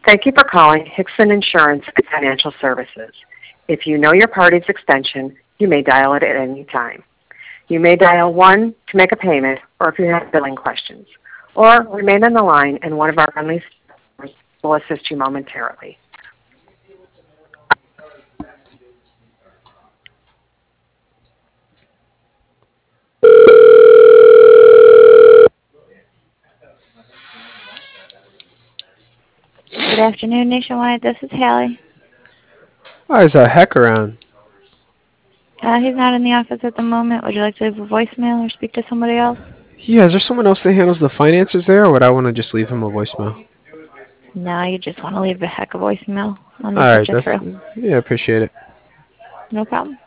Thank you for calling Hickson Insurance and Financial Services. If you know your party's extension, you may dial it at any time. You may dial 1 to make a payment or if you have billing questions, or remain on the line and one of our friendly staff will assist you momentarily. Good afternoon, Nationwide. This is Hallie. Hi, is Heck around? He's not in the office at the moment. Would you like to leave a voicemail or speak to somebody else? Yeah, is there someone else that handles the finances there, or would I want to just leave him a voicemail? No, you just want to leave a Heck a voicemail. Let me put Alright, you through. yeah, appreciate it. No problem.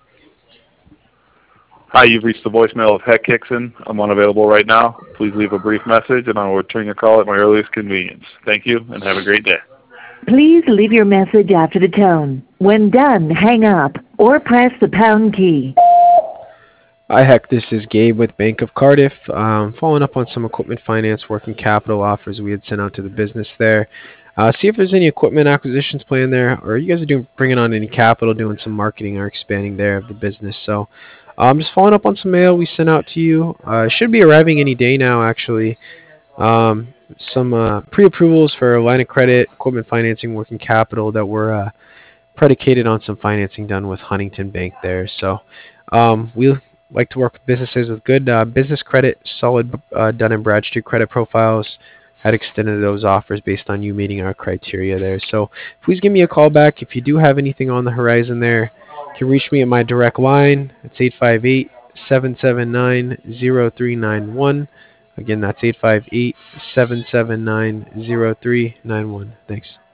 Hi, you've reached the voicemail of Heck Hickson. I'm unavailable right now. Please leave a brief message, and I will return your call at my earliest convenience. Thank you, and have a great day. Please leave your message after the tone. When done, hang up or press the pound key. Hi, Heck, this is Gabe with Bank of Cardiff. Following up on some equipment finance working capital offers we had sent out to the business there. See if there's any equipment acquisitions planned there, or you guys are bringing on any capital, doing some marketing or expanding there of the business. So just following up on some mail we sent out to you. It should be arriving any day now, actually. Some pre-approvals for line of credit, equipment financing, working capital that were predicated on some financing done with Huntington Bank there. So we like to work with businesses with good business credit, solid Dun & Bradstreet credit profiles. Had extended those offers based on you meeting our criteria there. So please give me a call back if you do have anything on the horizon there. You can reach me at my direct line. It's 858-779-0391. Again, that's 858-779-0391. Thanks.